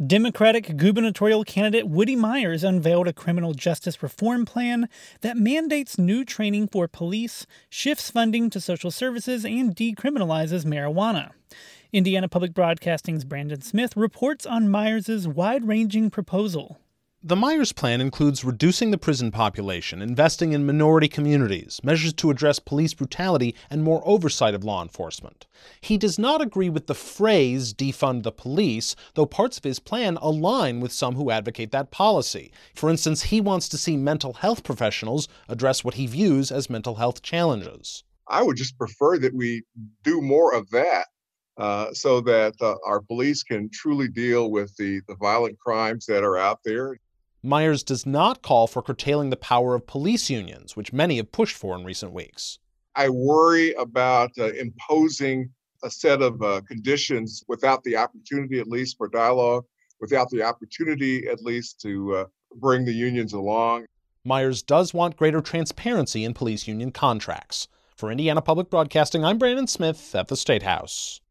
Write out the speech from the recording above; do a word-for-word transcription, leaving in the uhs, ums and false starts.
Democratic gubernatorial candidate Woody Myers unveiled a criminal justice reform plan that mandates new training for police, shifts funding to social services, and decriminalizes marijuana. Indiana Public Broadcasting's Brandon Smith reports on Myers' wide-ranging proposal. The Myers plan includes reducing the prison population, investing in minority communities, measures to address police brutality, and more oversight of law enforcement. He does not agree with the phrase defund the police, though parts of his plan align with some who advocate that policy. For instance, he wants to see mental health professionals address what he views as mental health challenges. I would just prefer that we do more of that uh, so that uh, our police can truly deal with the, the violent crimes that are out there. Myers does not call for curtailing the power of police unions, which many have pushed for in recent weeks. I worry about uh, imposing a set of uh, conditions without the opportunity, at least, for dialogue, without the opportunity, at least, to uh, bring the unions along. Myers does want greater transparency in police union contracts. For Indiana Public Broadcasting, I'm Brandon Smith at the State House.